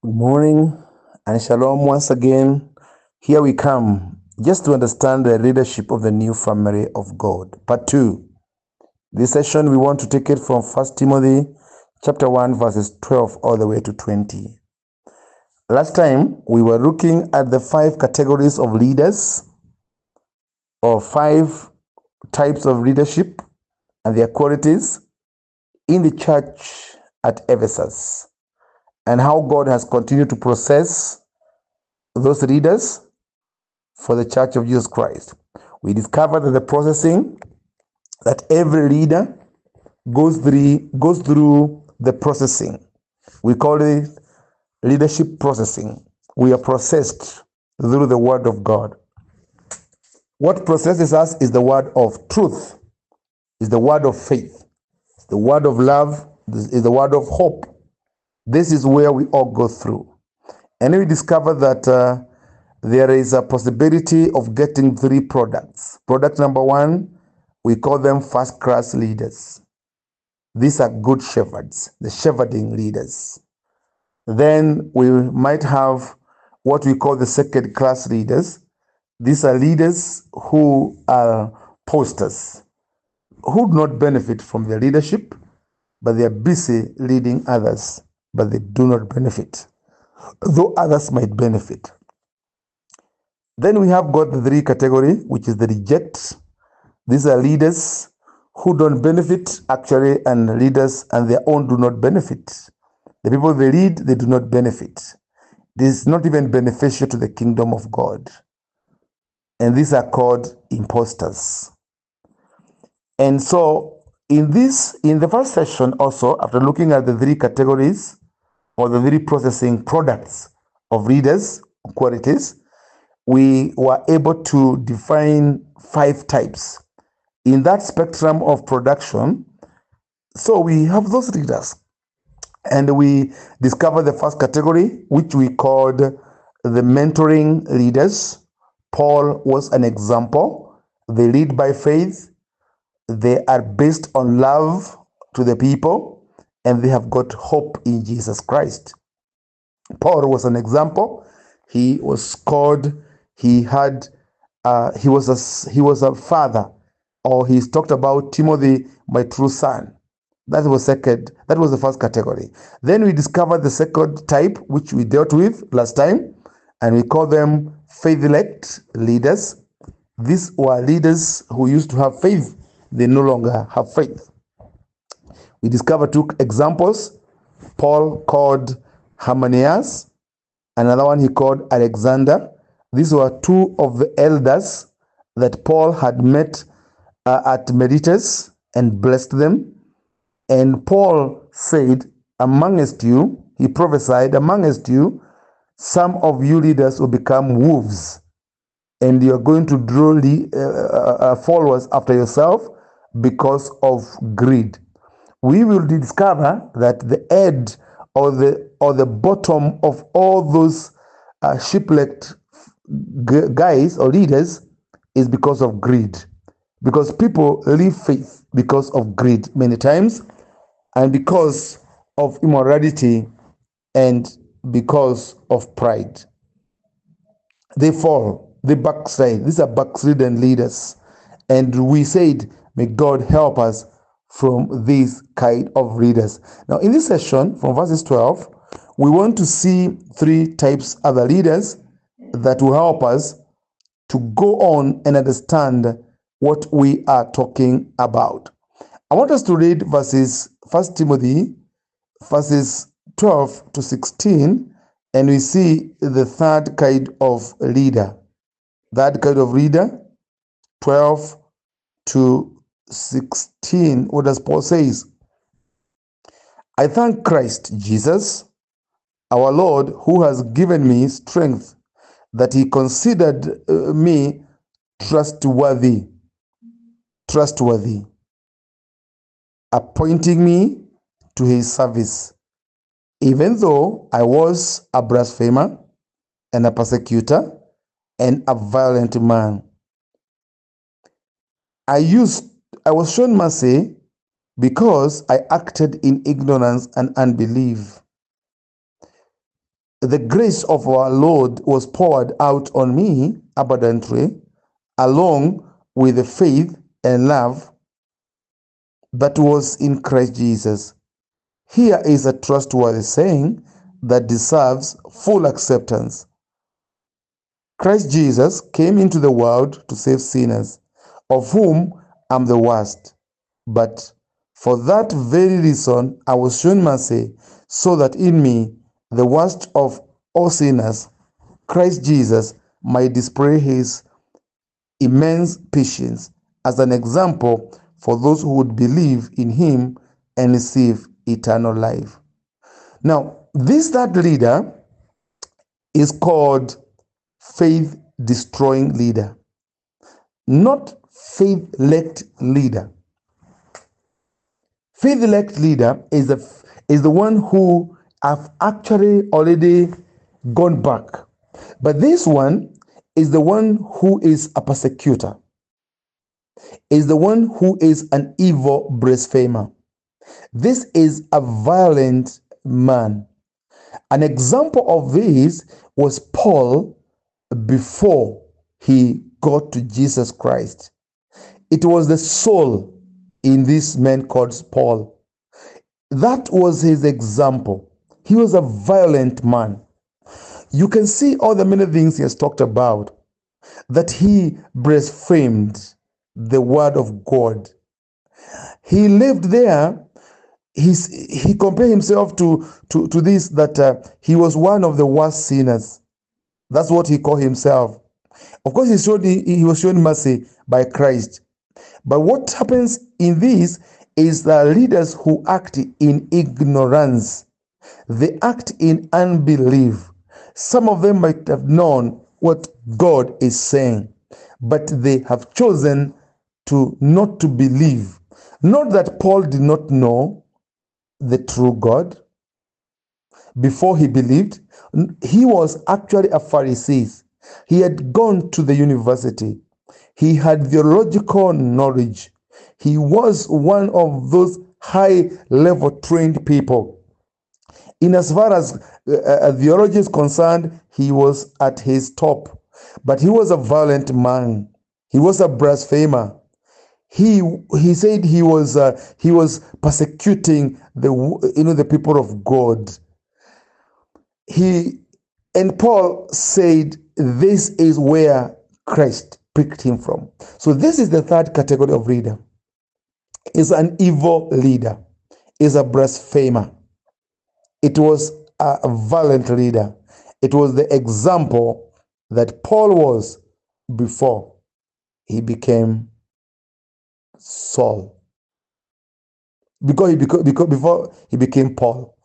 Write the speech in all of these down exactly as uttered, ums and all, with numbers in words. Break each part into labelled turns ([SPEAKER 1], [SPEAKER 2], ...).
[SPEAKER 1] Good morning and shalom once again. Here we come just to understand the leadership of the new family of God. Part two. This session we want to take it from First Timothy chapter one verses twelve all the way to twenty. Last time we were looking at the five categories of leaders or five types of leadership and their qualities in the church at Ephesus, and how God has continued to process those leaders for the Church of Jesus Christ. We discovered that the processing, that every leader goes through, goes through the processing. We call it leadership processing. We are processed through the Word of God. What processes us is the Word of truth, is the Word of faith, is the Word of love, is the Word of hope. This is where we all go through. And we discover that uh, there is a possibility of getting three products. Product number one, we call them first-class leaders. These are good shepherds, the shepherding leaders. Then we might have what we call the second-class leaders. These are leaders who are posters, who do not benefit from their leadership, but they are busy leading others, but they do not benefit, though others might benefit. Then we have got the three category, which is the reject. These are leaders who don't benefit actually, and leaders and their own do not benefit. The people they lead, they do not benefit. This is not even beneficial to the kingdom of God. And these are called imposters. And so in this, in the first session also, after looking at the three categories or the three processing products of leaders, qualities, we were able to define five types in that spectrum of production. So we have those leaders, and we discovered the first category, which we called the mentoring leaders. Paul was an example. They lead by faith, they are based on love to the people, and they have got hope in Jesus Christ. Paul was an example. He was called, he had uh, he was a he was a father, or he's talked about Timothy, my true son. That was second, that was the first category. Then we discovered the second type, which we dealt with last time, and we call them faith-elect leaders. These were leaders who used to have faith, they no longer have faith. We discovered two examples. Paul called Hymenaeus, another one he called Alexander. These were two of the elders that Paul had met uh, at Miletus and blessed them. And Paul said, amongst you, he prophesied, amongst you, some of you leaders will become wolves, and you're going to draw uh, uh, followers after yourself because of greed. We will discover that the head or the or the bottom of all those uh, shipwrecked guys or leaders is because of greed, because people leave faith because of greed many times, and because of immorality, and because of pride. They fall, they backslide. These are backslidden leaders, and we said, may God help us from these kind of leaders. Now in this session from verses twelve, we want to see three types of other leaders that will help us to go on and understand what we are talking about. I want us to read verses First Timothy, verses twelve to sixteen, and we see the third kind of leader. That kind of leader, twelve to sixteen. What does Paul says? I thank Christ Jesus, our Lord, who has given me strength, that he considered uh, me trustworthy, trustworthy, appointing me to his service, even though I was a blasphemer and a persecutor and a violent man. I used, I was shown mercy because I acted in ignorance and unbelief. the grace of our Lord was poured out on me abundantly, along with the faith and love that was in Christ Jesus. Here is a trustworthy saying that deserves full acceptance. Christ Jesus came into the world to save sinners, of whom I'm the worst. But for that very reason, I was shown mercy, so that in me, the worst of all sinners, Christ Jesus might display his immense patience as an example for those who would believe in him and receive eternal life. Now, this third leader is called faith-destroying leader, not faith-elect leader. Faith-elect leader is the, is the one who have actually already gone back. But this one is the one who is a persecutor, is the one who is an evil blasphemer. This is a violent man. An example of this was Paul before he got to Jesus Christ. It was the soul in this man called Paul. That was his example. He was a violent man. You can see all the many things he has talked about, that he blasphemed the word of God. He lived there. He's, he compared himself to, to, to this, that uh, he was one of the worst sinners. That's what he called himself. Of course, he, showed, he, he was shown mercy by Christ. But what happens in this is the leaders who act in ignorance. They act in unbelief. Some of them might have known what God is saying, but they have chosen to not to believe. Not that Paul did not know the true God before he believed. He was actually a Pharisee. He had gone to the university. He had theological knowledge. He was one of those high-level trained people. In as far as uh, theology is concerned, he was at his top. But he was a violent man. He was a blasphemer. He he said he was uh, he was persecuting the you know the people of God. He and Paul said this is where Christ picked him from. So this is the third category of leader. Is an evil leader. Is a blasphemer. It was a, a violent leader. It was the example that Paul was before he became Saul. Because he because, because before he became Paul.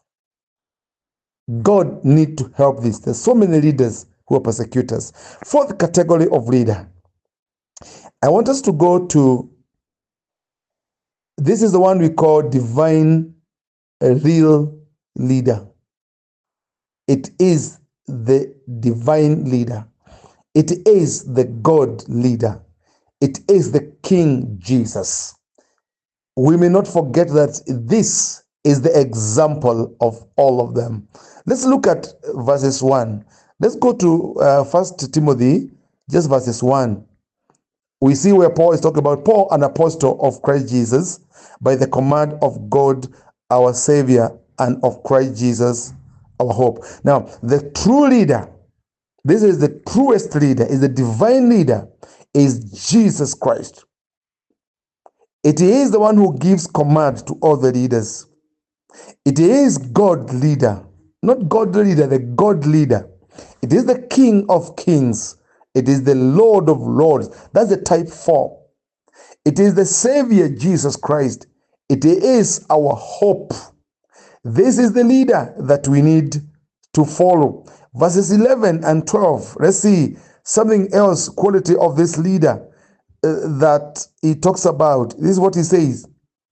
[SPEAKER 1] God need to help this. There's so many leaders who are persecutors. Fourth category of leader. I want us to go to, this is the one we call divine, a real leader. It is the divine leader. It is the God leader. It is the King Jesus. We may not forget that this is the example of all of them. Let's look at verses one. Let's go to uh, First Timothy, just verses one. We see where Paul is talking about Paul, an apostle of Christ Jesus, by the command of God, our Savior, and of Christ Jesus, our hope. Now, the true leader, this is the truest leader, is the divine leader, is Jesus Christ. It is the one who gives command to all the leaders. It is God leader, not God leader, the God leader. It is the King of kings. It is the Lord of lords. That's the type form. It is the Savior, Jesus Christ. It is our hope. This is the leader that we need to follow. Verses eleven and twelve. Let's see something else, quality of this leader uh, that he talks about. This is what he says.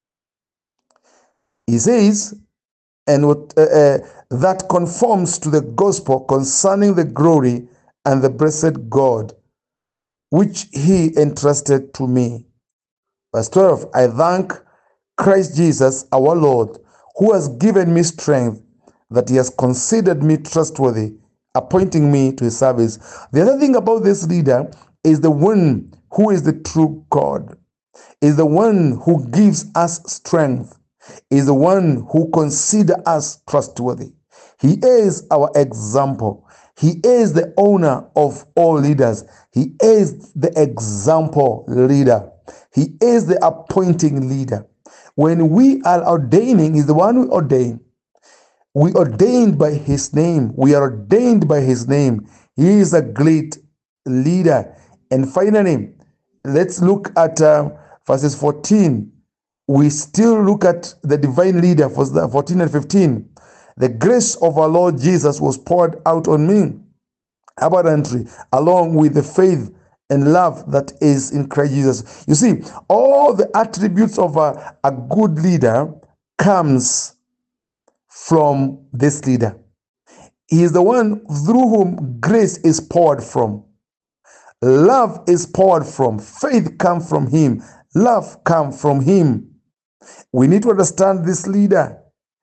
[SPEAKER 1] He says, and what uh, uh, that conforms to the gospel concerning the glory and the blessed God, which he entrusted to me. Verse twelve, I thank Christ Jesus our Lord, who has given me strength, that he has considered me trustworthy, appointing me to his service. The other thing about this leader is the one who is the true God, is the one who gives us strength, is the one who considers us trustworthy. He is our example. He is the owner of all leaders. He is the example leader. He is the appointing leader. When we are ordaining, he's the one we ordain. We ordained by his name. We are ordained by his name. He is a great leader. And finally, let's look at uh, verses fourteen. We still look at the divine leader, for fourteen and fifteen. The grace of our Lord Jesus was poured out on me abundantly, along with the faith and love that is in Christ Jesus. You see, all the attributes of a, a good leader comes from this leader. He is the one through whom grace is poured from. Love is poured from. Faith comes from him. Love comes from him. We need to understand this leader.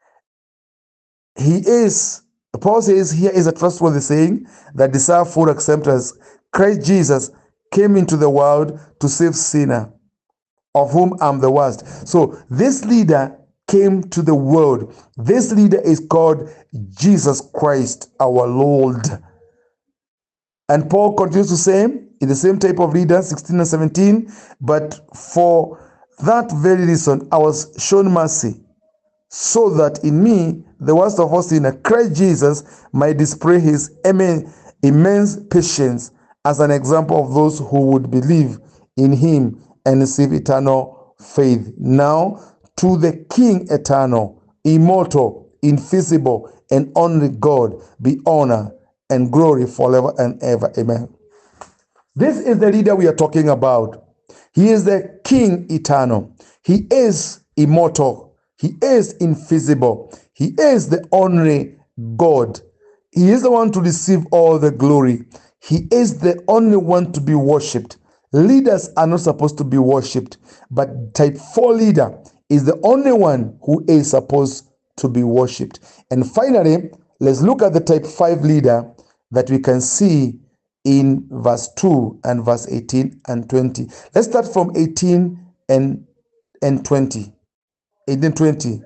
[SPEAKER 1] He is, Paul says here is a trustworthy saying that deserve full acceptance. Christ Jesus came into the world to save sinner, of whom I'm the worst. So this leader came to the world. This leader is called Jesus Christ, our Lord. And Paul continues to say, in the same type of leader, sixteen and seventeen, but for that very reason I was shown mercy, so that in me, the worst of all sinners, Christ Jesus might display his immense patience as an example of those who would believe in him and receive eternal faith. Now, to the King eternal, immortal, invisible, and only God, be honor and glory forever and ever. Amen. This is the leader we are talking about. He is the King eternal. He is immortal. He is invisible. He is the only God. He is the one to receive all the glory. He is the only one to be worshipped. Leaders are not supposed to be worshipped, but type four leader is the only one who is supposed to be worshipped. And finally, let's look at the type five leader that we can see in verse two and verse eighteen and twenty. Let's start from eighteen and, and twenty. eighteen and twenty.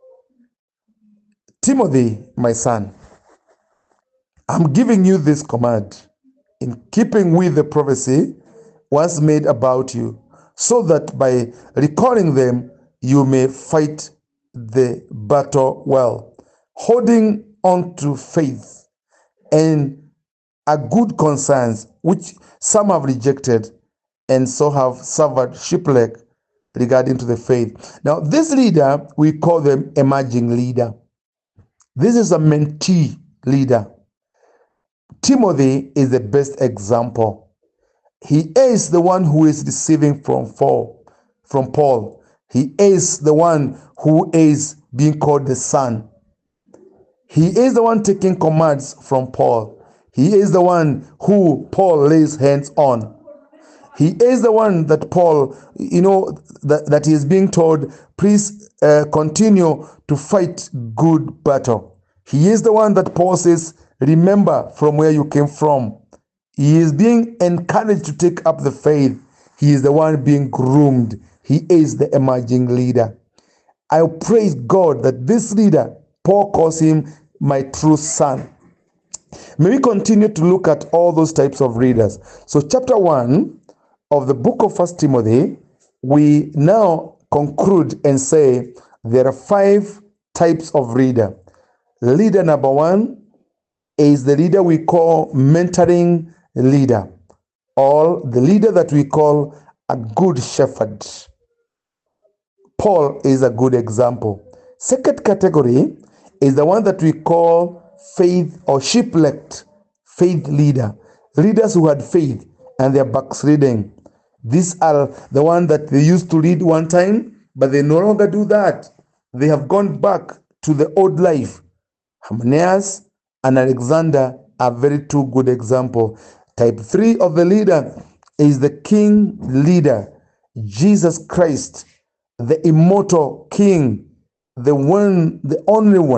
[SPEAKER 1] Timothy, my son, I'm giving you this command in keeping with the prophecy once made about you, so that by recalling them, you may fight the battle well, holding on to faith and a good conscience, which some have rejected and so have suffered shipwreck regarding to the faith. Now, this leader, we call them emerging leader. This is a mentee leader. Timothy is the best example. He is the one who is receiving from Paul. From Paul. He is the one who is being called the son. He is the one taking commands from Paul. He is the one who Paul lays hands on. He is the one that Paul, you know, that, that he is being told, please uh, continue to fight good battle. He is the one that Paul says, remember from where you came from. He is being encouraged to take up the faith. He is the one being groomed. He is the emerging leader. I praise God that this leader, Paul calls him my true son. May we continue to look at all those types of leaders. So chapter one of the book of First Timothy, we now conclude and say there are five types of leader. Leader number one is the leader we call mentoring leader, or the leader that we call a good shepherd. Paul is a good example. Second category is the one that we call faith or shipwrecked faith leader. Leaders who had faith and they're backsliding. These are the ones that they used to lead one time, but they no longer do that. They have gone back to the old life. Hymenaeus and Alexander are very two good examples. Type three of the leader is the king leader, Jesus Christ, the immortal king, the one, the only one,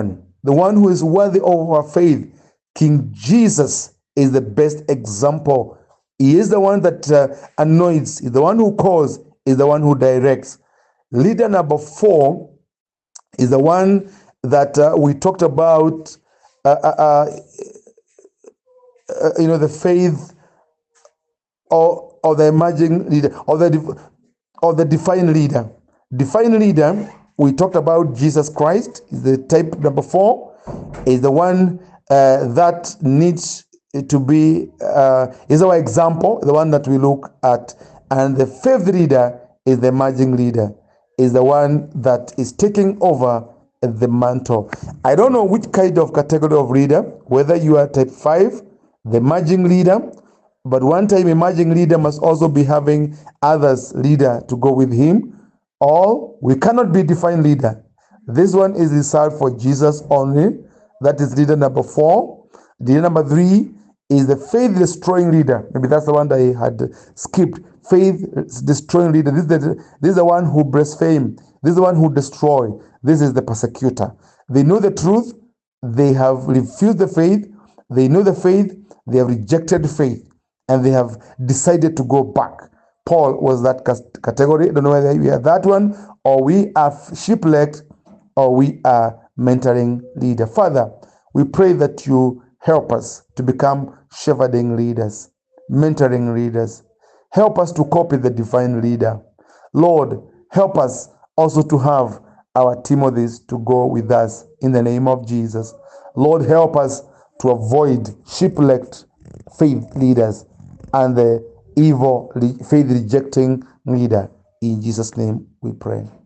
[SPEAKER 1] the one who is worthy of our faith. King Jesus is the best example. He is the one that uh, anoints, is the one who calls, is the one who directs. Leader number four is the one that uh, we talked about, uh, uh, uh, you know, the faith or, or the emerging leader, or the, or the divine leader. Divine leader, we talked about Jesus Christ, is the type number four, is the one uh, that needs to be, uh, is our example, the one that we look at. And the fifth leader is the emerging leader, is the one that is taking over the mantle. I don't know which kind of category of leader, whether you are type five, the emerging leader, but one time emerging leader must also be having others leader to go with him, or we cannot be divine leader. This one is reserved for Jesus only. That is leader number four. Leader number three is the faith destroying leader. Maybe that's the one that I had skipped. Faith destroying leader. This is the, this is the one who blasphemes. This is the one who destroys. This is the persecutor. They know the truth. They have refused the faith. They know the faith. They have rejected faith. And they have decided to go back. Paul was that category. I don't know whether we are that one, or we are shipwrecked, or we are mentoring leader. Father, we pray that you help us to become shepherding leaders, mentoring leaders. Help us to copy the divine leader. Lord, help us also to have our Timothys to go with us in the name of Jesus. Lord, help us to avoid shipwrecked faith leaders and the evil faith rejecting leader. In Jesus' name we pray.